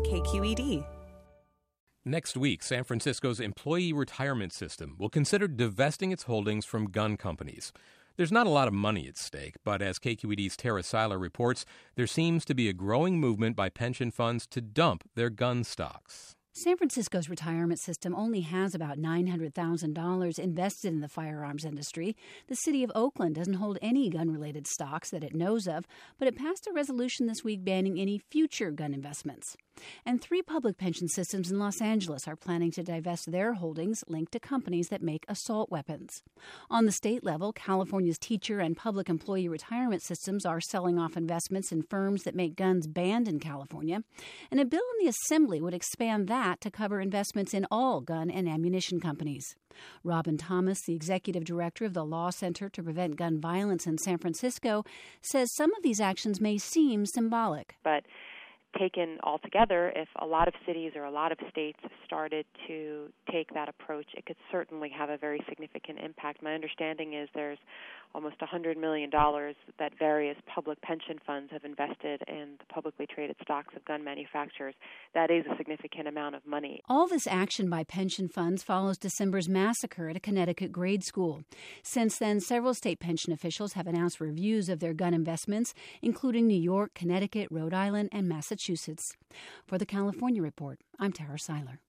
KQED. Next week, San Francisco's employee retirement system will consider divesting its holdings from gun companies. There's not a lot of money at stake, but as KQED's Tara Seiler reports, there seems to be a growing movement by pension funds to dump their gun stocks. San Francisco's retirement system only has about $900,000 invested in the firearms industry. The city of Oakland doesn't hold any gun-related stocks that it knows of, but it passed a resolution this week banning any future gun investments. And 3 public pension systems in Los Angeles are planning to divest their holdings linked to companies that make assault weapons. On the state level, California's teacher and public employee retirement systems are selling off investments in firms that make guns banned in California. And a bill in the Assembly would expand that to cover investments in all gun and ammunition companies. Robin Thomas, the executive director of the Law Center to Prevent Gun Violence in San Francisco, says some of these actions may seem symbolic. But taken all together, if a lot of cities or a lot of states started to take that approach, it could certainly have a very significant impact. My understanding is there's almost $100 million that various public pension funds have invested in the publicly traded stocks of gun manufacturers. That is a significant amount of money. All this action by pension funds follows December's massacre at a Connecticut grade school. Since then, several state pension officials have announced reviews of their gun investments, including New York, Connecticut, Rhode Island, and Massachusetts. For the California Report, I'm Tara Seiler.